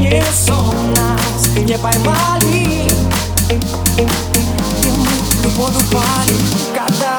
не сон, нас не поймали, и мы в любовь упали, когда